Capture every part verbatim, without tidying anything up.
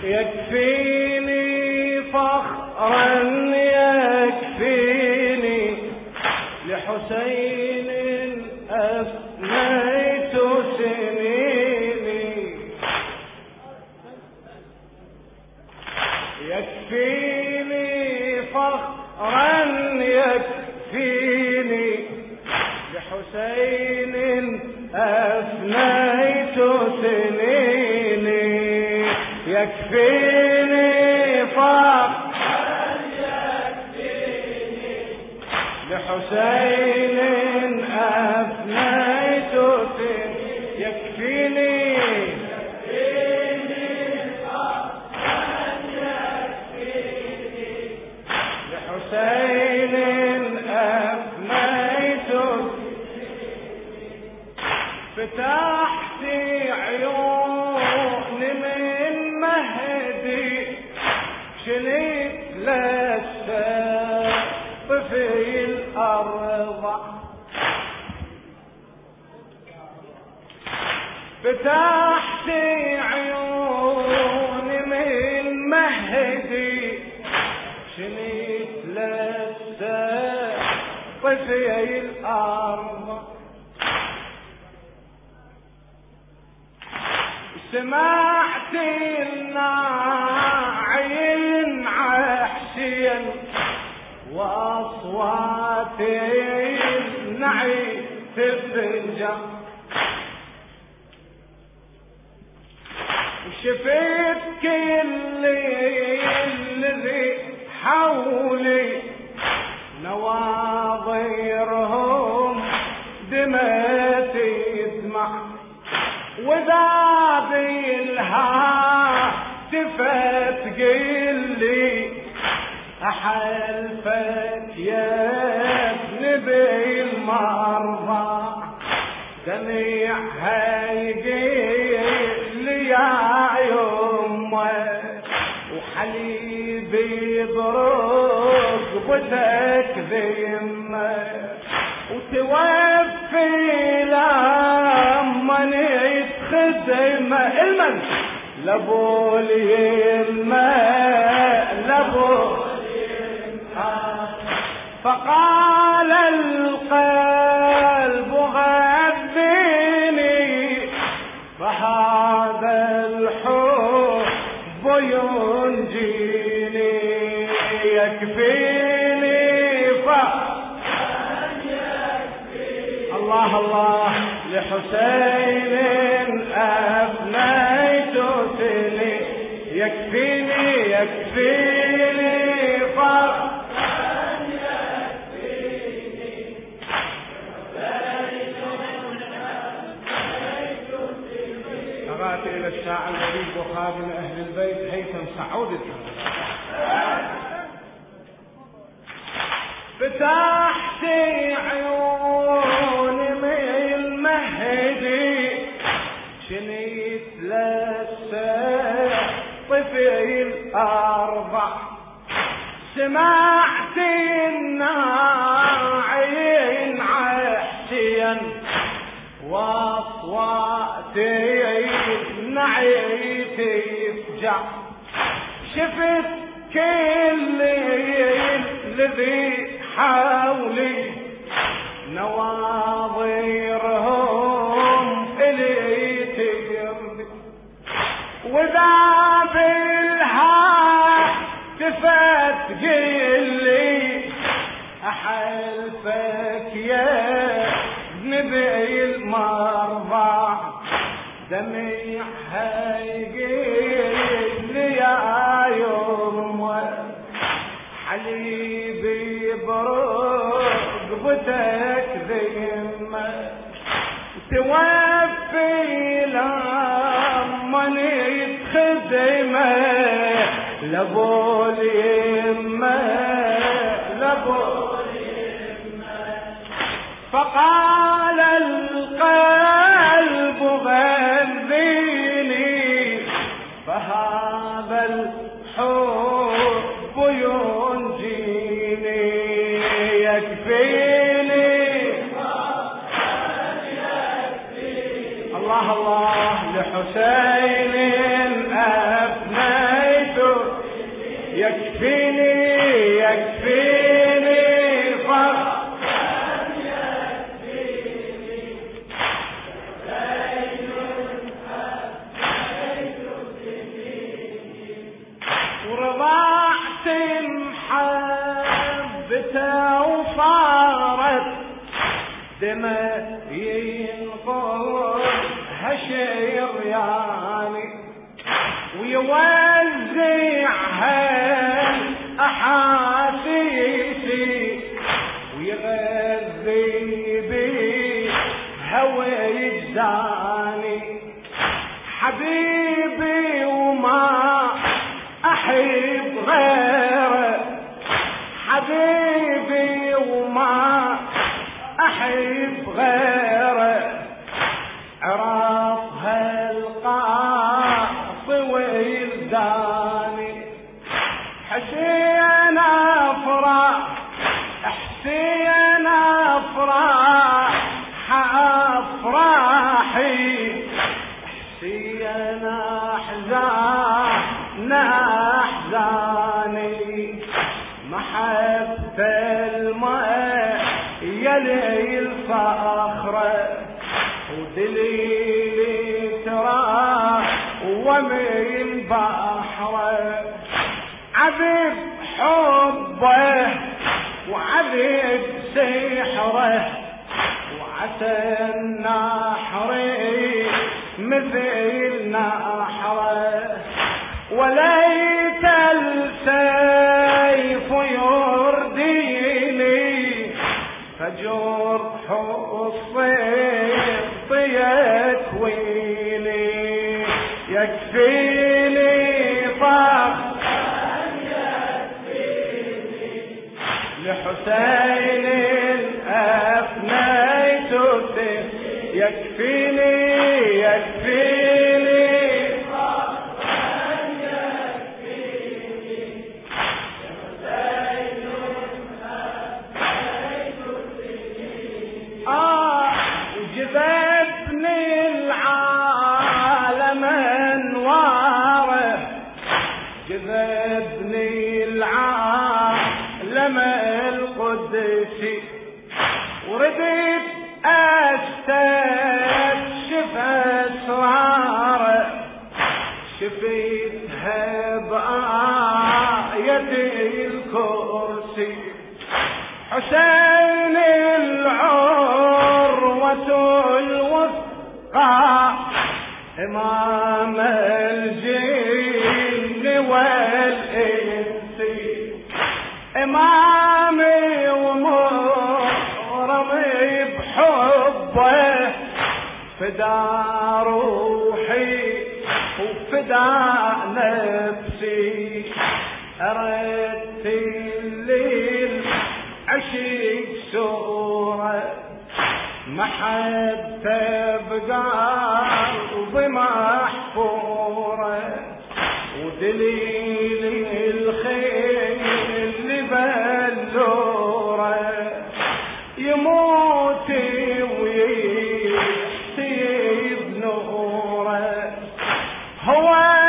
يكفيني فخرا يكفيني لحسين أفنيت سنيني. يكفيني فخرا يكفيني لحسين أفنيت سنيني. يكفيني فخرا يكفيني لحسين أفنيت سنيني. يكفيني حسين أفنيت. فتحت عيون من مهدي شليت للسقف في الأرض. فتحت عيون من مهدي شليت للسقف في الأرض. سمعت الناعي عحشيا وأصوات النعي تفجع. شفت كل الذي حولي نواظرهم دمت يدمع. وذا بالهاتفت قلي أحلفك يا ابن بالمرضى دميعها يقل يا يمه وحليبي برقبتك ذمه وتوفي لما نتخدمه المن لابو اليمه لابو. فقال القلب غذيني فهذا الحب ينجيني. يكفيني فخرا يكفيني الله الله لحسين أفنيت سني. يكفيني يكفيني فخرا إلى الشاعر الغريب وخادم أهل البيت هيثم سعود الحمد. فتحت عيون من المهدي شنيت للسقف في الأرض. سمعت الناعي عحشيا واصواتي نعيت يفجع. شفت كل الذي حولي نواظرهم إلي تجرد. وذا بالهاتفت قلي أحلفك يا ابن بالمرضى دميعها يقل يا يمه حليبي برقبتك ذمه توفي لما نتخدمه لابو اليمه لابو. فقال القلب غذيني فهذا الحب ينجيني. يكفيني الله الله لحسين أفنى بنته وصارت دمه ينقض هشير يعني ويوزعها أحاسيسي ويغذي بيها ويجزاني حبيبي وما أحب غيره حبيبي وما أحب غيره عرفها القاص ويلداني حسين أفرح حسين أفرح أفراحي حسين أحزان أحزاني محبة الماء يلي الصخرة ودليلي ترى ومن بحره عذب حبه وعذب سحره وعسى النحر مثل نحره وليت السيف يرديني فجرح الصيف يكويني يكفيني فخر لحسين أفنيت يكفيني يكفيني آه جذبني العالم انواره جذبني العالم القدسي ورديت استكشف اسراره شفيتها بآية الكرسي حسين العروة الوثقى إمام الجن والإنس إمامي ومغرمي بحبه فدا روحي وفدا نفسي أردت الليل عشق سورة محبة بقلبي محفورة ودليل الخير اللي بلوره يموت ويحتي بنوره هو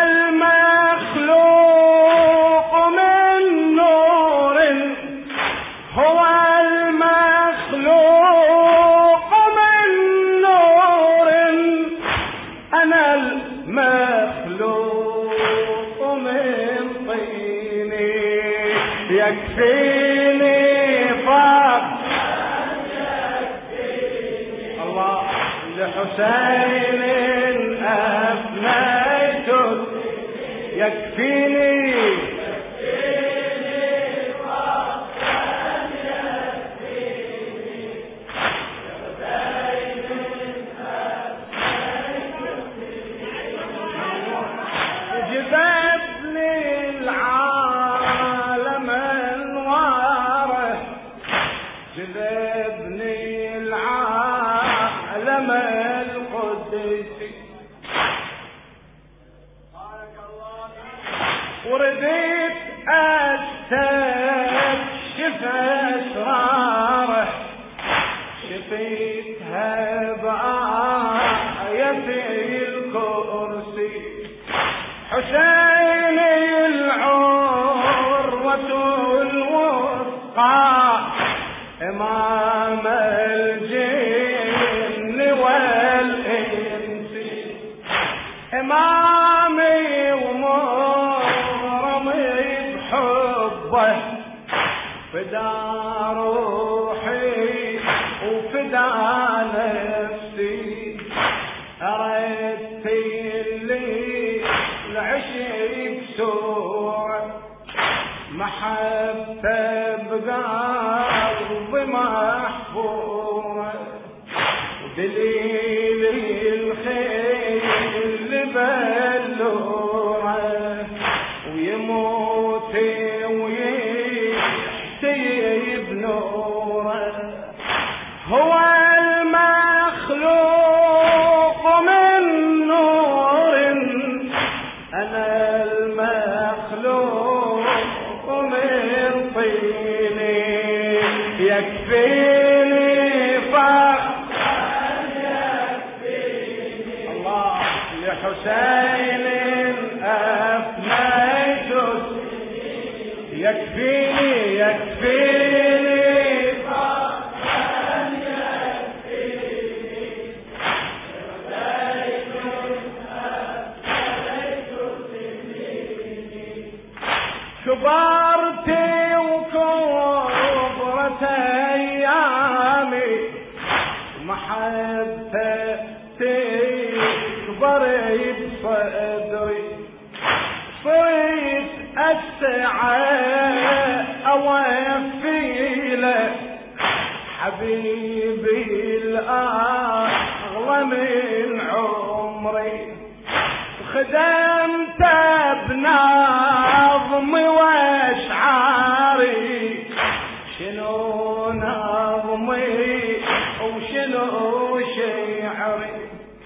المخلوق من نور هو المخلوق من نور أنا المخلوق من طين يكفيني فقط الله لحسين أفنيت يكفيني جذبني العالم القدسي ورديت استكشف اسراره شفيتها بآية الكرسي حسين العروة الوثقى إمام الجن والإنس إمامي ومغرمي بحبه فدا روحي وفدا نفسي أردت اللي العشق سوء محبة بقلبي محفور دليل الخير اللي بلوره ويموت ويحتي بنوره هو المخلوق من نور أنا المخلوق من طين يكفيني فخر يكفيني الله لحسين أفنيت يكفيني يكفيني فخر يكفيني كبرتي وكبرت ايامي محبتي كبرت بصدري صرت اسعى اوفي له حبيبي الاغلى من عمري خدمت بنظمي واشعاري شنو نظمي وشنو شعري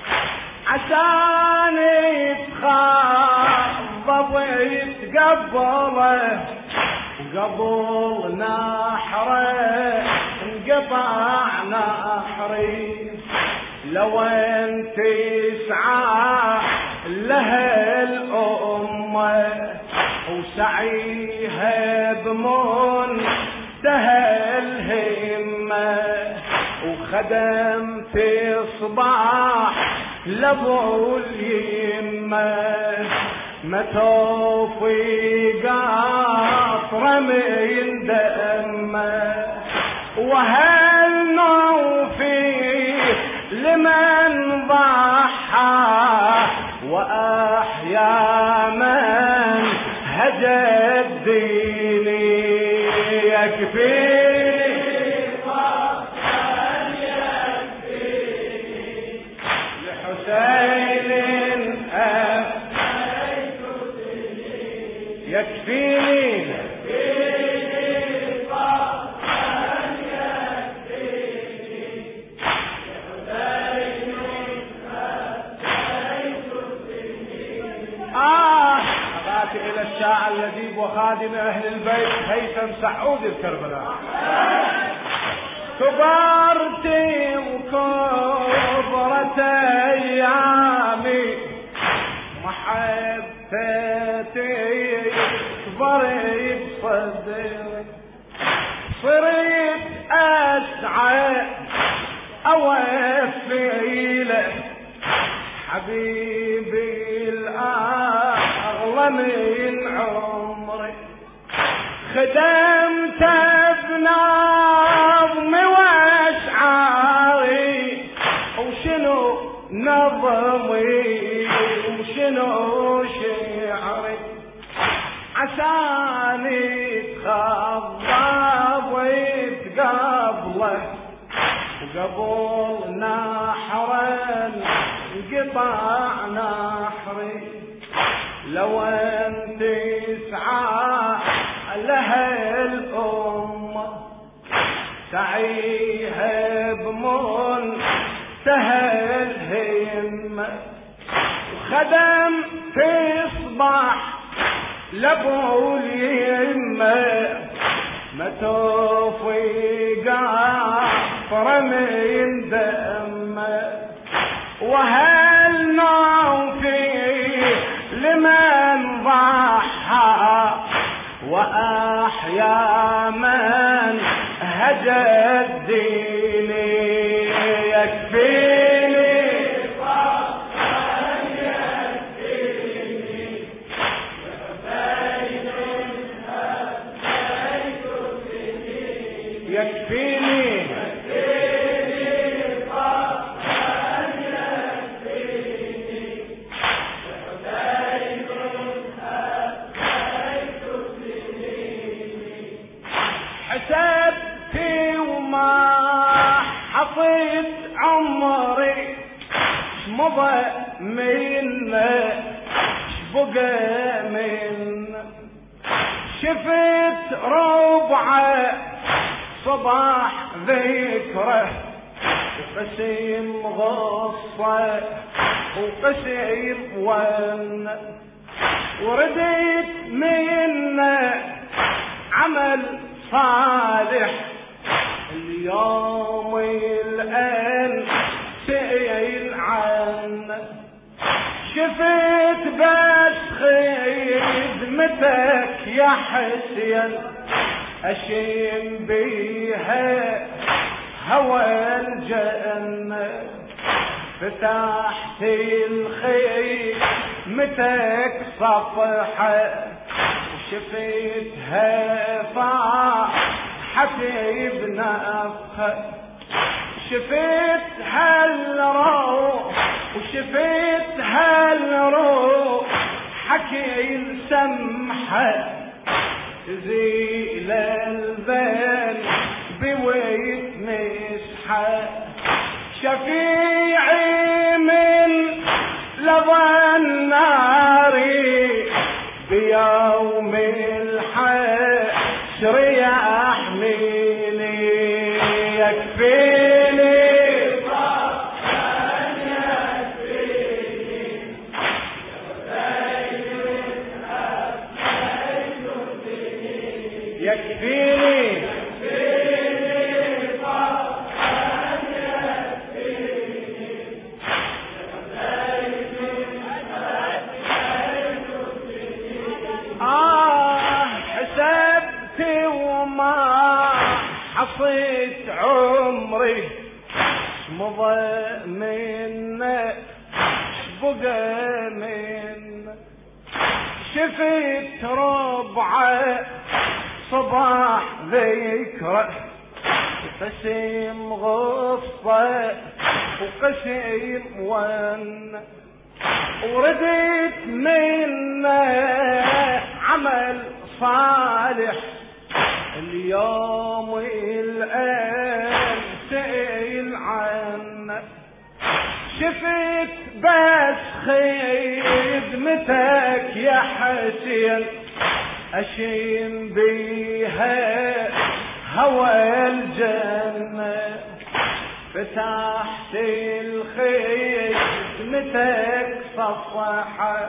عشاني تخضب يتقبله قبل نحره انقطع نحري لو انت تسعى لها الأمة وسعيها بمنتهى الهمة وخدمت صباح لابو اليمة ما توفي قطرة من دمه وهل نوفي لمن ضحى وأحيا من هجى الدين يكفيني فخر يكفيني لحسين أفنيت سنين يكفيني إلى الشاعر الذيب وخادم أهل البيت هيثم سعود الكربلاء كبرتي وكبرت أيامي محبتي كبري بصدري صرت أسعى أوفي له حبيبي الأغلى من عمري خدمت بنظمي واشعاري وشنو نظمي وشنو شعري عشاني تخضب ويتقبله وقبل نحرا انقطع نحري لو انت تسعى لها الأمة سعيها بمنتهى الهمة وخدم تصبح لابو اليمة ما توفي قطرة من دمه وهل نوفي لمن ضحى وأحيا من هجى الدين يكفيني فخر يكفيني لحسين أفنيت سنين بقى من شفت ربعه صباح ذكره وقسيم غصه وقسيم ون ورديت منه عمل صالح اليوم الآن سئل عنه شفت بس خدمتك يا حسين أشم بيها هوى الجنة فتحت الخيمتك صفحة وشفتها فرحتي بنفخة شفت هالروح وشفت هالروح حكي السمحة تزيل الذنب بويت مسحة شفيعي من لظى النار بيوم الحشر يحميني يكفيني يكفيني آه حسبت وما حصيت عمري مضى منه بقى من شفت ربعه صباح ذكره قسيم غصه وقسيم ون وردت منه عمل صالح اليوم الآن سئل عنه شفت بس خدمتك يا حسين أشم بيها هوى الجنة فتحت الخدمتك صفحة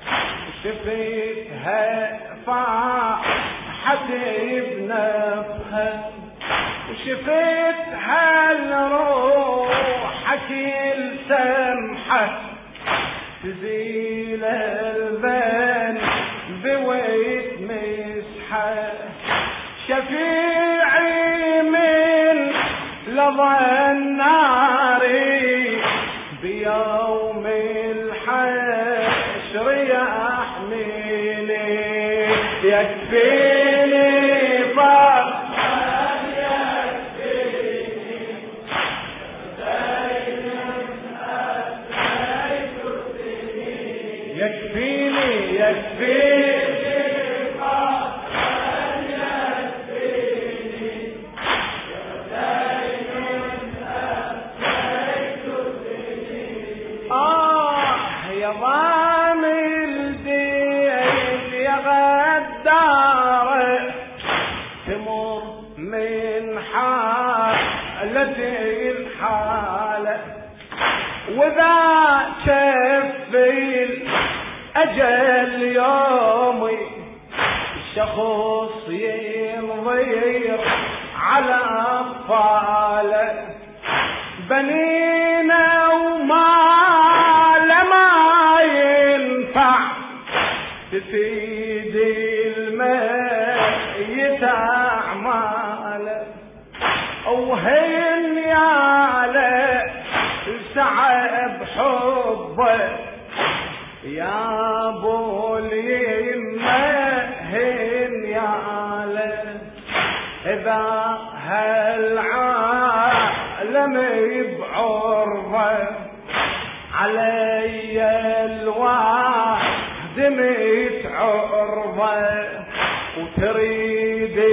شفتها فرحتي بنفخة وشفت هالروح حكي السمحة تزيل الذنب بويت مسحة شفيعي من لظى النار بيوم الحشر يحميني يكفيني فرحان يكفيني يكفيني يكفيني ضام الدين يا غدار تمر من حالتي الحالة وذا شف الأجل يومي الشخص ينظر على أطفاله بنينا وما تفيد الميت أعماله وهن ياله سعى بحبه يا ابو اليمه هن ياله اذا هالعالم بعرضه علي الواحد دمت عرضه وتريد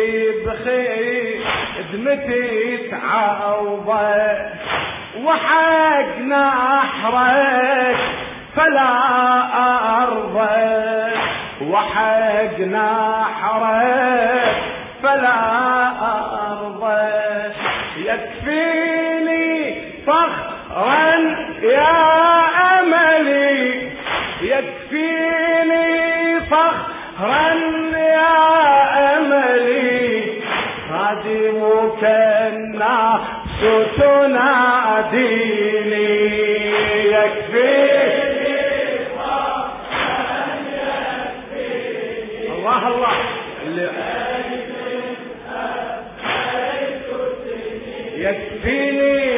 بخدمتي تعوضه وحق نحرك فلا أرضى وحق نحرك فلا أرضى يكفيني فخرا يا أملي يكفيني فخرا يا أملي خادمك الناس تناديني يكفيني فخرا يكفيني الله الله يكفيني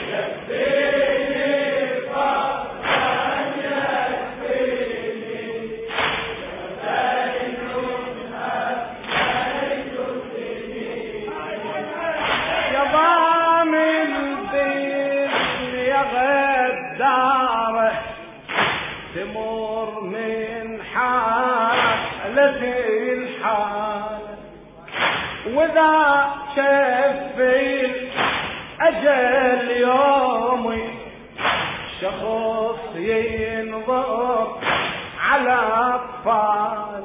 تمر من حالة الحال وذا شفي أجل يومي شخص ينظر على أطفال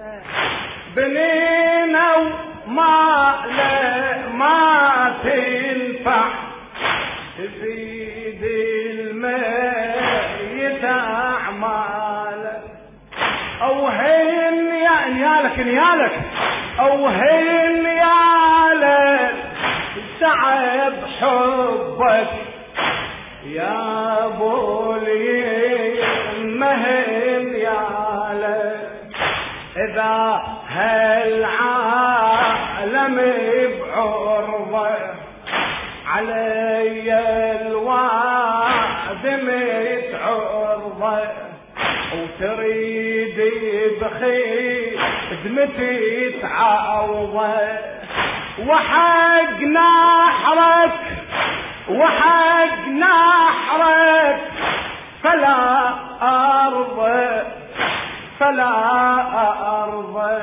بنينا وما ما تنفع تفيد الميت أعمالك أو هين يا نيالك نيالك أو هين يالك تعب حبك يا بولي مهن يالك إذا هالعالم بعرضه علي الوعد متعرضه وتريد بخدمتي تعوضه وحق نحرك وحق نحرك فلا أرضى فلا أرضى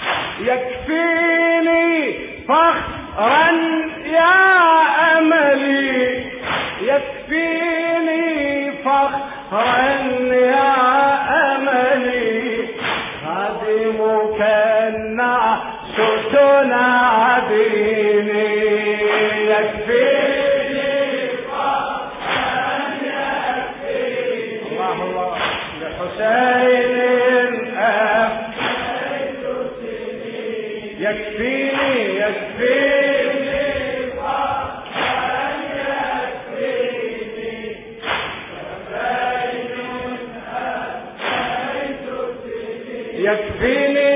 يكفيني فخرا يا أملي يكفيني فخرا يا أملي خادمك الناس تناديني يكفيني فخرا يكفيني الله الله لحسين أفنيت سنين يكفيني يكفيني فخرا يكفيني لحسين أفنيت سنين يكفيني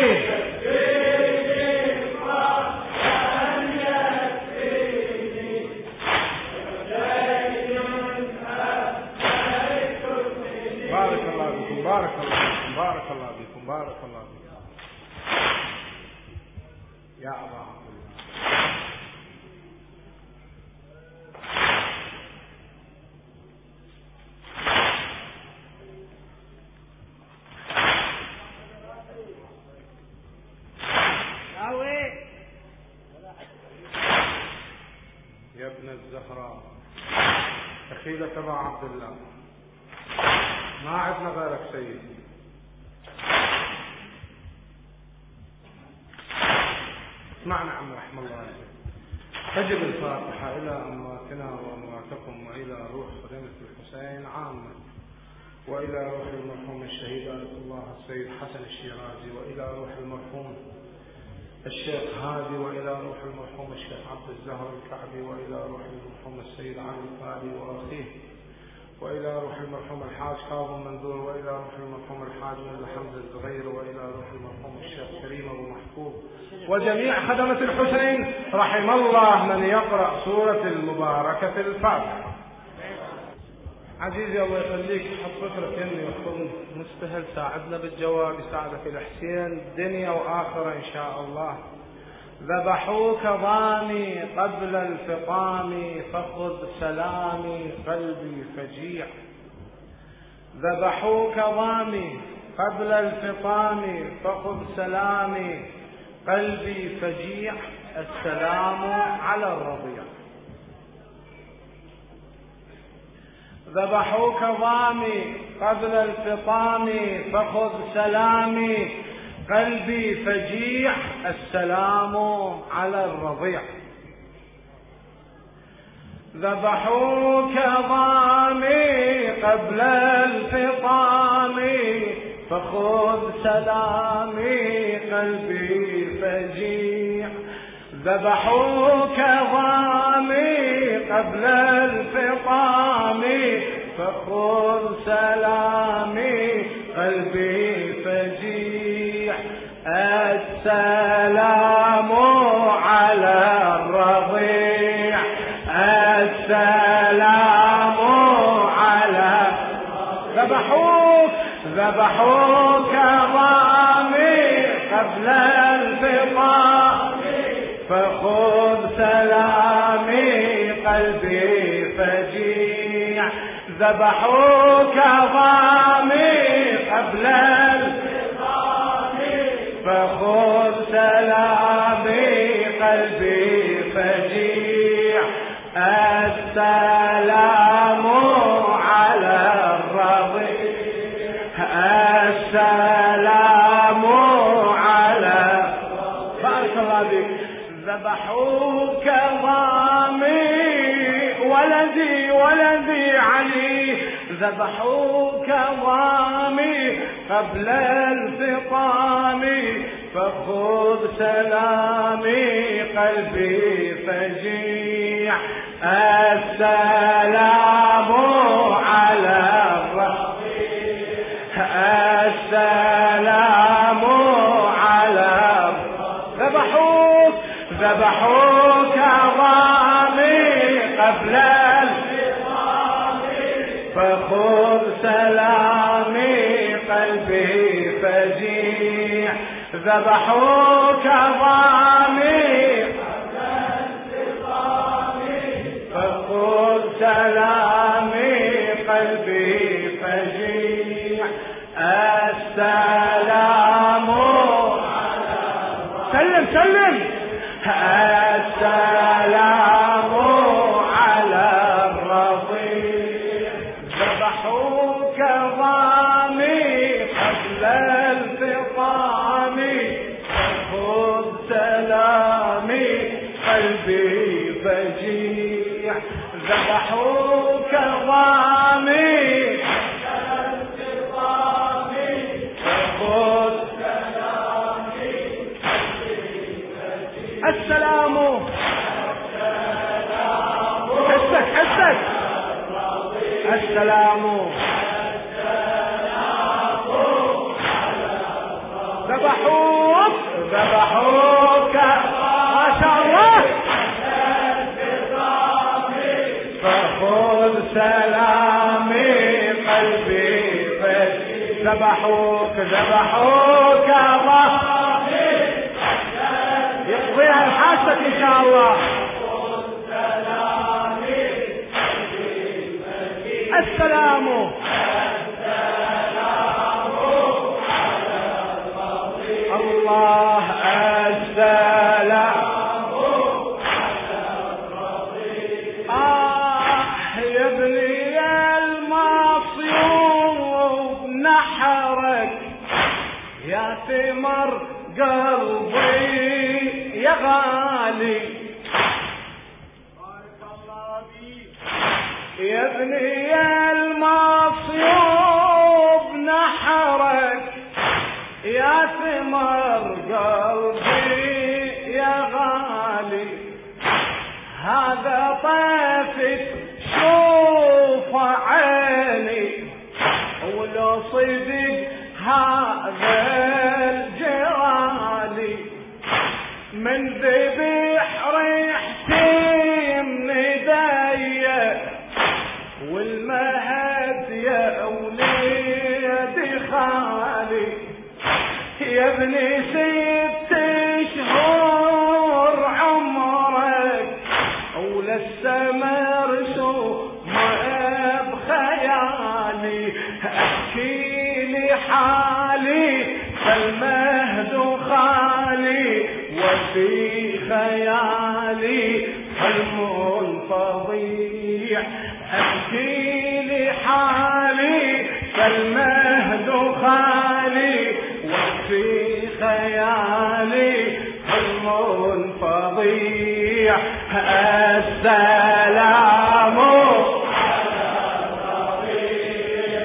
بارك الله بكم بارك الله بكم بارك الله بكم يا أبا عبد الله يا ابن الزهراء أخيلة أبا عبد الله ما عدنا غيرك سيدي اسمعنا عم رحم الله عليك تجب الفاتحة إلى أمواتنا وأمواتكم وإلى روح خدمة الحسين عامة وإلى روح المرحوم الشهيد آية الله السيد حسن الشيرازي وإلى روح المرحوم الشيخ هادي وإلى روح المرحوم الشيخ عبد الزهر الكعبي وإلى روح المرحوم السيد علي القادي وأخيه وإلى روح المرحوم الحاج كاظم منذور وإلى روح المرحوم الحاج من حمزة الزغير وإلى روح المرحوم الشيخ كريم أبو محفوظ وجميع خدمة الحسين رحم الله من يقرأ سورة المباركة الفاتحة. عزيزي الله يخليك حط فكرة اني يخطب مستهل ساعدنا بالجواب يساعدك الحسين دنيا وآخرة إن شاء الله. ذبحوك ضامي قبل الفطام فخذ سلامي قلبي فجيع. ذبحوك ضامي قبل الفطام فخذ سلامي قلبي فجيع. السلام على الرضيع. ذبحوك ضامي قبل الفطام فخذ سلامي قلبي فجيع السلام على الرضيع. ذبحوك ضامي قبل الفطام فخذ سلامي قلبي فجيع. ذبحوك ضامي قبل الفطام فخذ سلامي قلبي فجيع. السلام على الرضيع السلام على. ذبحوك ذبحوك ضامي قبل الفطام فخذ سلامي قلبي فجيع. ذبحوك ضامي قبل الفطام فخذ سلامي قلبي فجيع. السلام على الرضيع السلام على. بارك الله بك. ذبحوك ضامي ولدي ولدي علي. ذبحوك ضامي قبل الفطام فخذ سلامي قلبي فجيع. السلام على الرضيع السلام على. ذبحوك ذبحوك ضامي قبل الفطام فخذ سلامي قلبي فجيع. ذبحوك ضامي قبل الفطام فخذ سلامي قلبي فجيع. السلام سلم سلم. السلام على الرضيع. ذبحوك ضامي قبل الفطام فخذ سلامي قلبي فجيع. ذبحوك ضامي قبل الفطام فخذ السلام. حسك حسك. السلام ذبحوك ذبحوك ما شاء الله فخذ سلامي قلبي فجيع. ذبحوك ذبحوك يقضيها الحاسة إن شاء الله. السلام الله السلام. آه يا ابني المصيوب نحرك يا ثمر قلبي يا غالي. بارك الله بيك يا ابني المصيوب نحرك يا ثمر قلبي يا غالي. هذا طيفك شوف عيني ولو صدق هذا الجرالي من ذبح ريحتي من ايديا والمهد يا وليدي خالي. يا ابني ست شهور عمرك ولسه مرسوم بخيالي. احكي لي حالي فالمهد خالي وفي خيالي حلم فظيع. احكي لي حالي فالمهد وفي خيالي حلم فظيع. السلام على الربيع،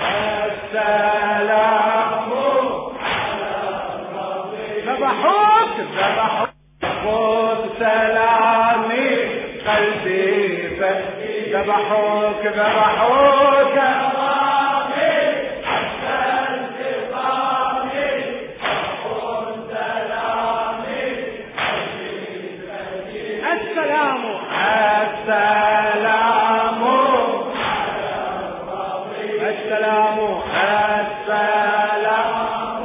السلام على الربيع. ذبحوك ذبحوك خذ سلامي قلبي فدي. ذبحوك ذبحوك السلام السلام السلام السلام.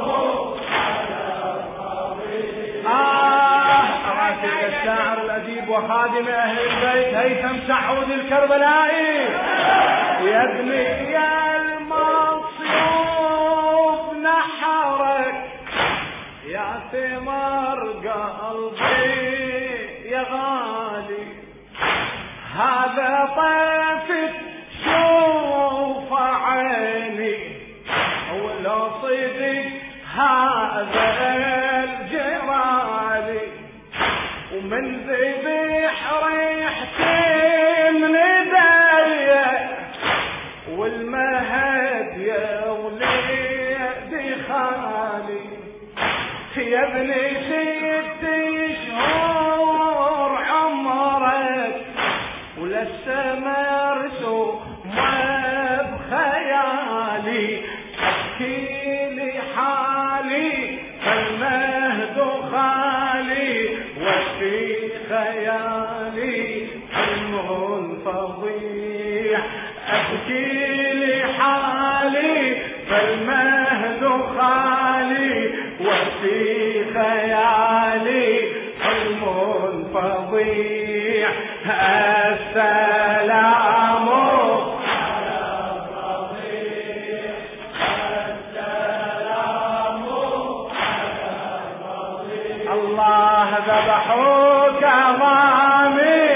آه أراتب الشاعر الأديب وخادم أهل البيت هيثم سعود الكربلائي. يا ابني يا المصيوب نحرك يا ثمر قلبي يا غالي. هذا طيفك شوف عيني ولو صدق هذا الجرالي. ومن ذبح ريحتي من ايديا والمهد يا وليدي خالي. يا ابني ست شهور عمرك ولسه مرسوم بخيالي. احكي لي حالي فالمهد خالي وفي خيالي حلم فظيع. احكي لي حالي فالمهد خالي وفي خيالي حلم فظيع. السلام على الربيع، السلام على الربيع. الله ذبحوك امامي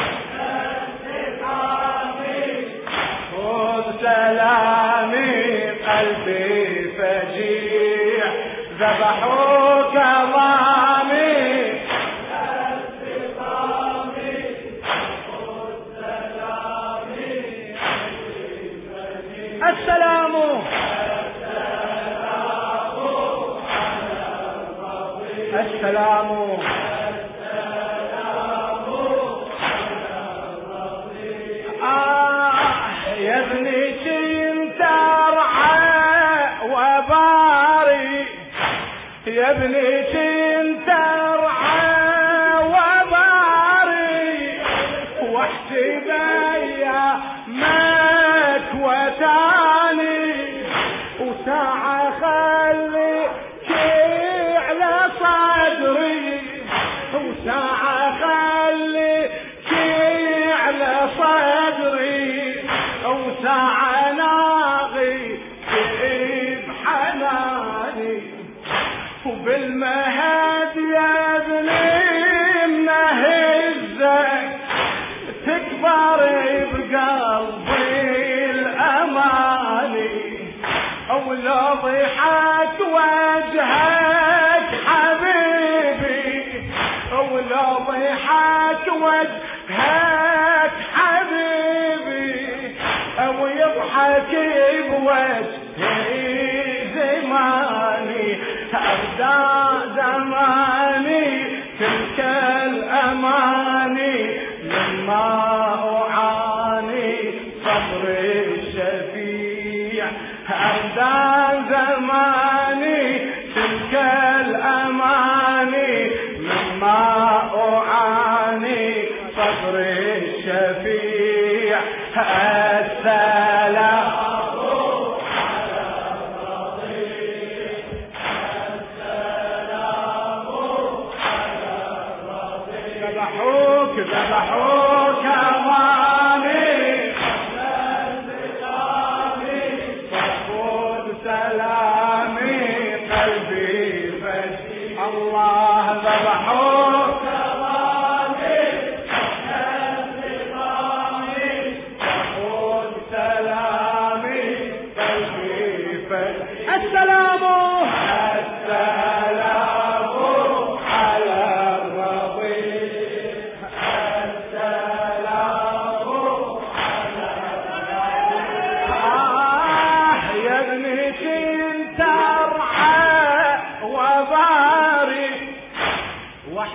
خذ سلامي قلبي فجيع. ذبحوك امامي السلام السلام آه يا ابني كنت ارعى وباري. يا ابني كنت ارعى وباري واحسب ايامك وتاني وساعة خليك على صدري وساعة خليك على صدري وساعة ناغي بحناني. وبالمهد يا ابني منهزك تكبر بقلبي الاماني. ولو ضحك وجهك حبيبي ولو ضحك وجهك حبيبي او يضحك بوجهي زماني. أبدأ زماني تلك الأماني مما أعاني صبر الشفيع. أبدأ زماني تلك الأماني مما أعاني صبر الشفيع. السلام ذبحوك ذبحوك امامي فخذ سلامي قلبي فدي. الله ذبحوك امامي فخذ سلامي قلبي فدي. السلام راح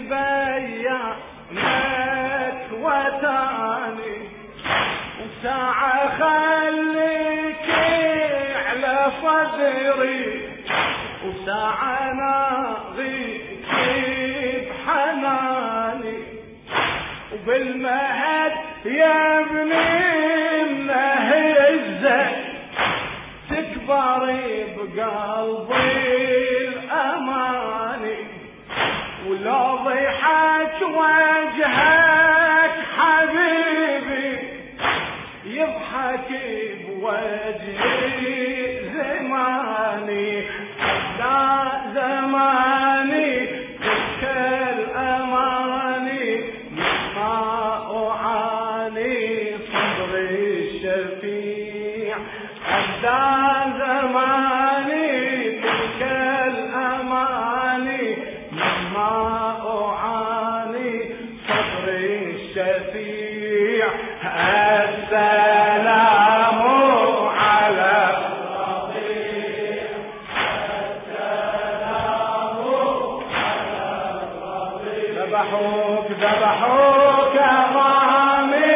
تبينك وتاني وساعة خليك على صدري وساعة ناغيك بحناني وبالمهد يا ابني منهزك تكبري بقلبي الأماني ولو ضحك وجهك حبيبي يضحك بوجهي زماني حتى زماني تلك الأماني مما أعاني صبري الشفيع حتى زماني تلك الأماني مما أعاني صبري الشفيع السلام على الرضيع السلام على الرضيع ذبحوك ذبحوك أمامي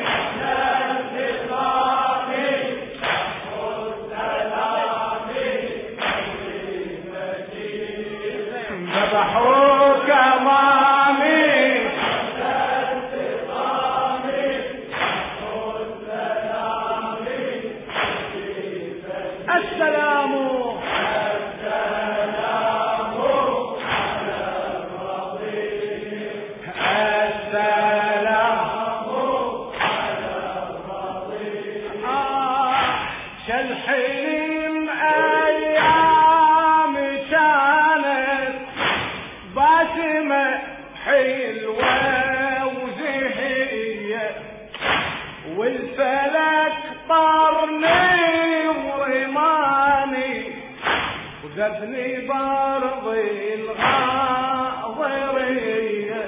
ذبحوك أمامي السلام السلام على الرضيع السلام على الرضيع آه شالحين أيام كانت باسمة حلوة وزهية والفلك طرني ورماني وذبني برضي الغاضرية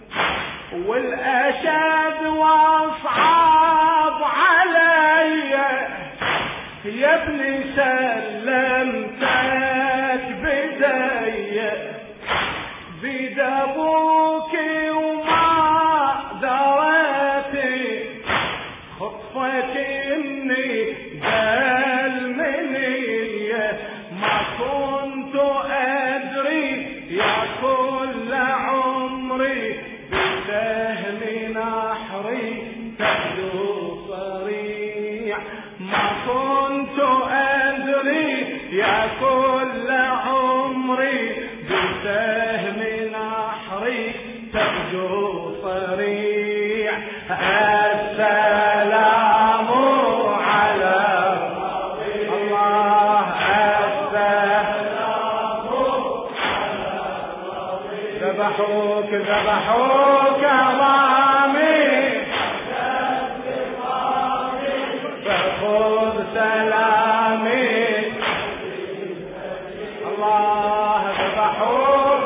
والأشد واصعب علي يا ابني سلمتك بداية بيد ابوك وما دريتي خطفك اني قال مني ما كنت ادري يا كل عمري بسهم نحري تبدو صريع ما كنت ادري يا كل عمري بسهم نحري تبدو صريع السلام على الله السلام على ذبحوك ذبحوك أمامي فخذ سلامي الله ذبحوك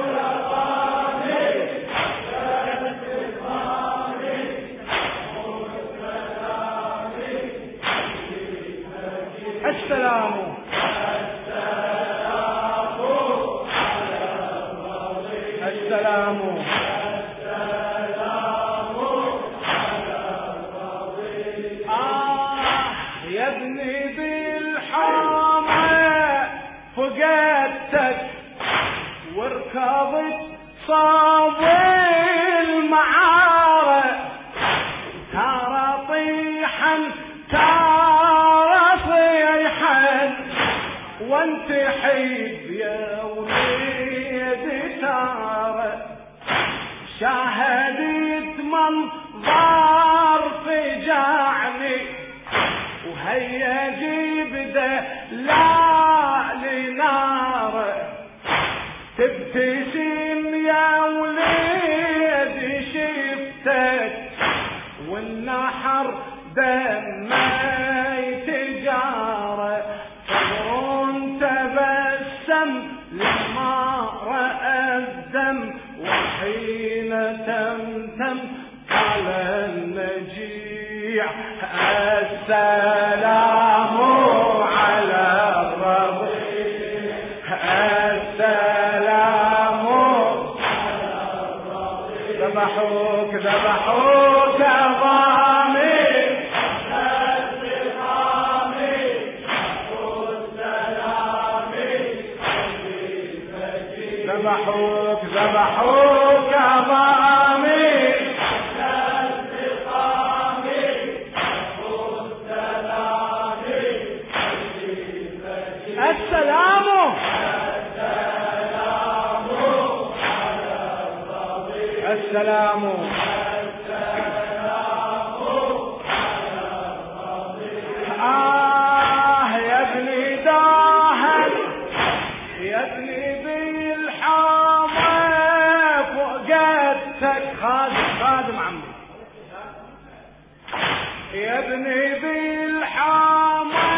السلام السلام آه يا ابني بالحرمة فقدتك واركضت صاب المعارة ترى طيحا ترى صيحا وانت حيب يا وليدي ترى شاهدت منظر فجعني وهيا جيب دلال نار تبتسم يا وليدي شفتك والنحر دمي تجارة صبر تبسم لما رأى الدم وحين تمتم على النجيع السلام على الرضيع السلام على ذبحوك ذبحوك ضامي ذبحوك ذبحوك ضامي السلام السلام آه يا ابني داهن يا ابني بالحامة فوقتك خادم خادم عمي يا ابني بالحامة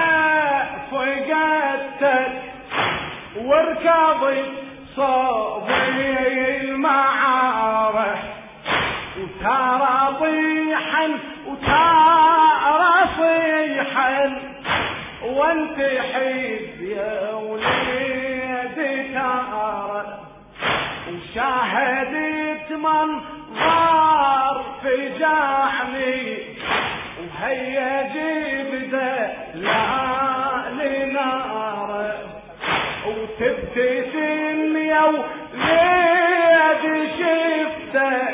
فوقتك واركضي صوبي المعارف وتارى طيحا وتارى صيحا وانت حيد يا وليدي تارى وشاهدت منظر فجعني وهيا جيب دلالي نار وتبتسم يا وليدي شفتك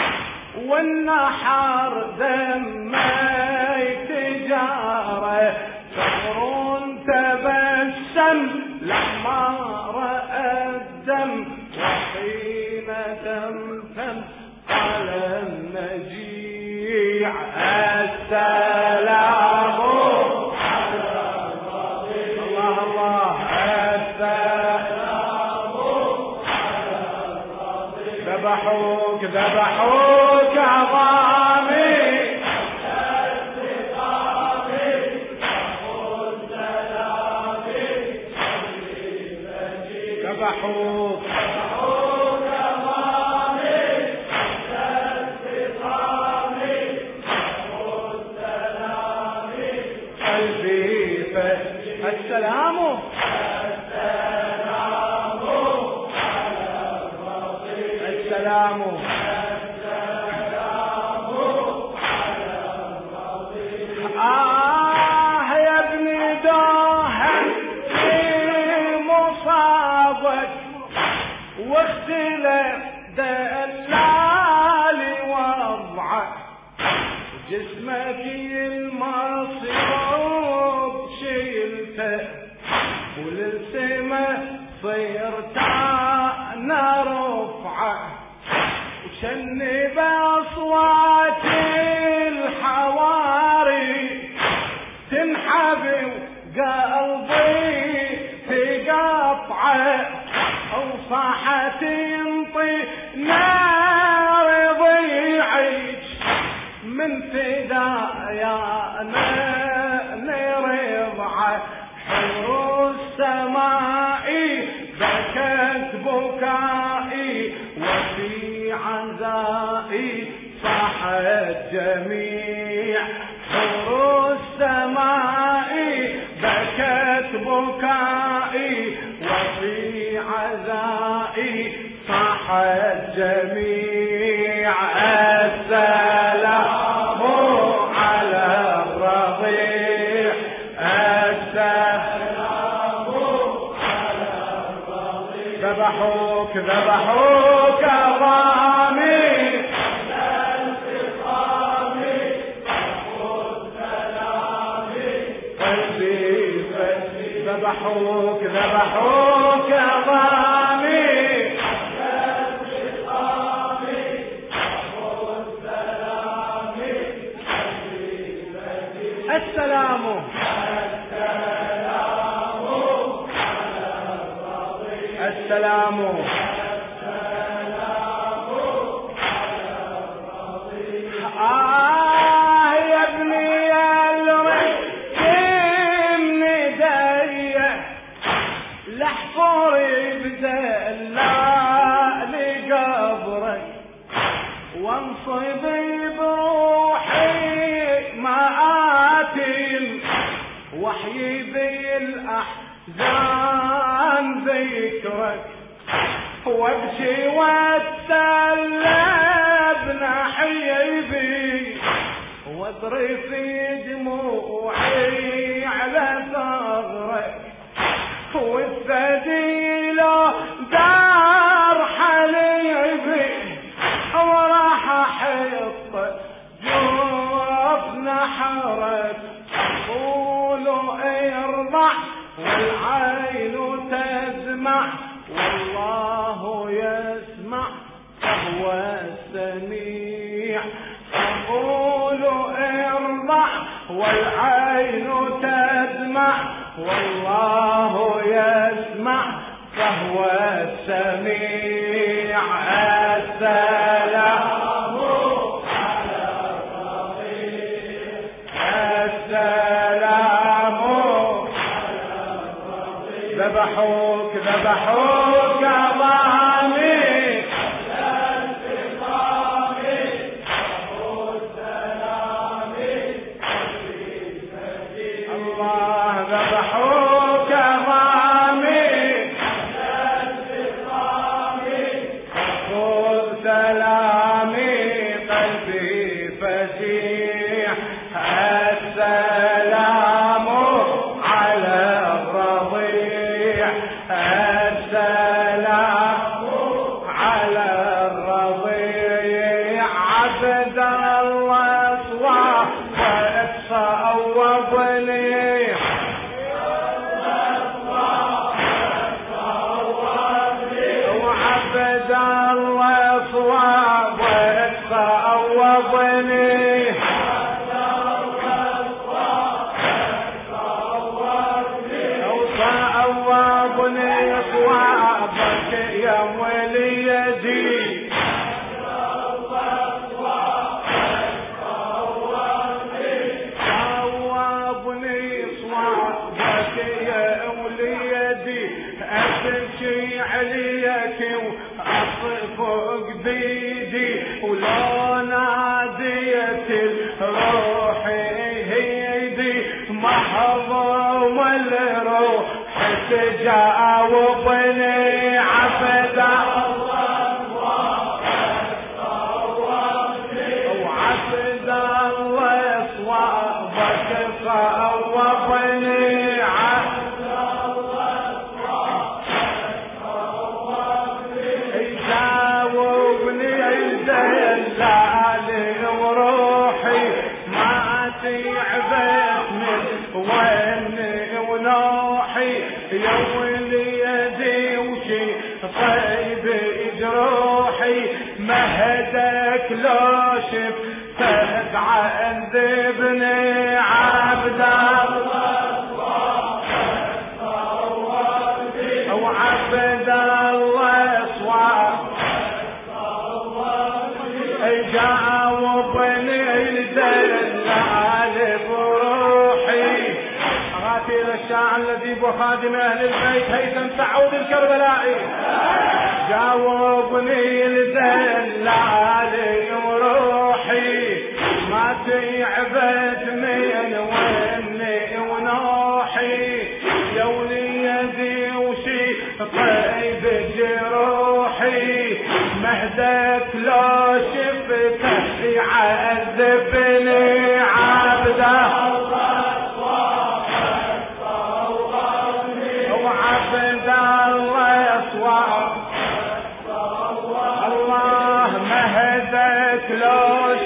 والنحر دمك تجاره صبر تبسم لما رأى الدم وحين تمتم قال النجيع السلام الله الله ذبحوك ذبحوك ضامي ذبحوك قلبي السلام السلام آه يا ابني داهن في مصابك واختلف دلالي وضعك جسمك المصروب شيلته وللسما صيرت انا رفعه وشني باصوات الحواري تنحبي قلبي في قطعه وصاحت ينطي نار ضيعك من فدايا نرضعه حور السماء بكت بكائي وفي عزائي صاح الجميع حور السماء بكت بكائي وفي عزائي صاح الجميع السلام على الرضيع السلام على الرضيع ذبحوك ذبحوك ضامي ذبحوك ذبحوك ضامي السلام السلام آه يا ابني يا الرحم ندية لحفري بدلالي قبرك وانصبي بروحي مآتم وحيي بالأحزان ذكرك وابكي واتسلى عيبي واطرفي دموعي على ثغرك والثدي له دار حليبي وراح احط جوف نحرك قولوا ارضع والعين تدمع والله يسمع وهو السميع قولوا ارضع والعين تدمع والله يسمع فهو السميع السلام على الرضيع السلام على الرضيع ذبحوك ذبحوك ضامي ذبحوك ضامي خذ سلامي قلبي فزيع السلام على الرضيع السلام على الرضيع عبد الله صواب وصوبني يا وليدي صوابني صوابك يا وليدي أبكي عليك وأصف جديدي ولو ناديت روحي هيدي محظوم الروح تجاوبني عبد الله وعبد الله صوابك صوبني عبد الله يجاوبني الدلال وروحي ما تعبت من ويني ونوحي يا وليدي وشي طيب جروحي مهدك لو شفتك عذبني عبد الله وعبد الله صواب جاوبني الدلال بروحي غافل الشاعر الذي بخادم اهل البيت هيثم سعود الكربلائي جاوبني الدلال بروحي ما تعبت من وني ونوحي يا وليدي وشي طيب جروحي مهدك لو شفتك يعذبني عبد الله وعبد الله صواب الله مهدك لو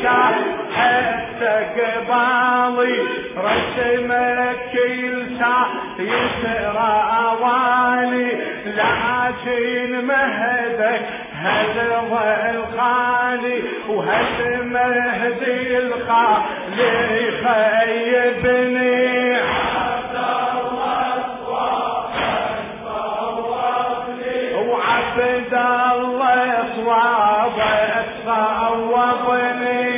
شفتك قبالي رسمك كل ساعة يسرى اواني لكن مهدك هذا الخالي وهذا مهدي الخالي خيبني عبد الله وعبد الله صوابك صوبني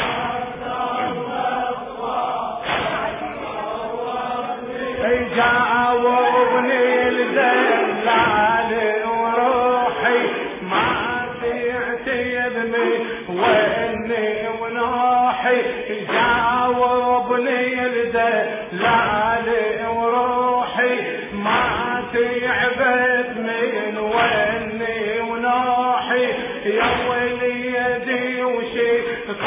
جاوبني الدلال وروحي ما تعتبني واني ونوحي جاوبني الدلال وروحي ما تعبت من واني ونوحي يا وليدي وشي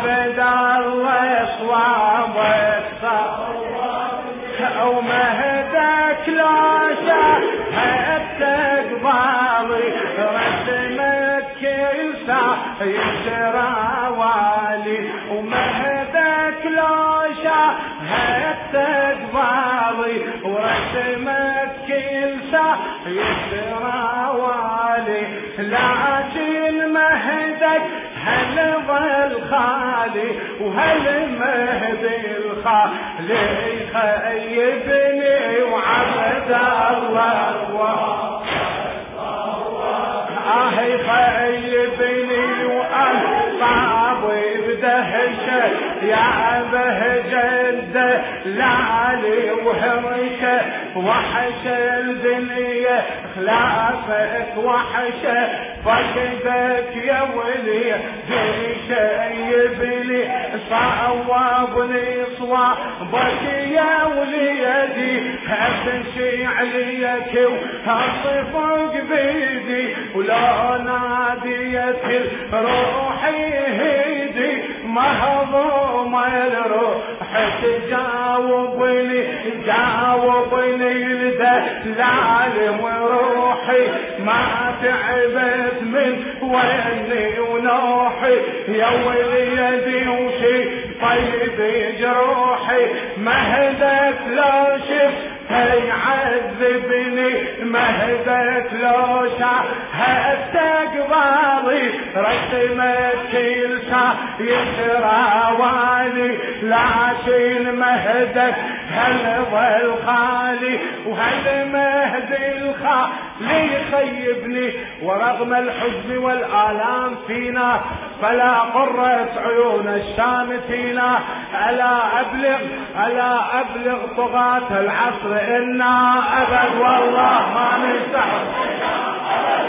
عبد الله صوابك ومهدك لا شاهدت قبالي رسمك كل ساعة يسرى والي ومهدك لا شاهدت قبالي ورسمك كل ساعة يسرى والي لكن مهدك هل ظل خالي وهل مهدي الخالي خيبني وعبد الله آهي خيبني وأصابي بدهشة يا بهجة لعلي وهمشة وحشة الدنيا خلافك وحشة فقدك يا ولي جيشة يبني صوابني صوابك يا وليدي امشي عليك وهصفق بيدي ولو ناديت روحي هيدي مهضوم الروح تجاوبني جاوبني الدلال وروحي ما تعبت من ويني ونوحي يا وليدي وشي طيب جروحي مهدك لا شفت يعذبني مهدك لو شاهدت قبالي رسمك كل ساعة يسرى والي لكن مهدك هل ظل خالي وهل مهدي الخالي خيبني ورغم الحزن والآلام فينا فلا قرت عيون الشامتين ألا أبلغ ألا أبلغ طغاة العصر إنا أبد والله ما نستحق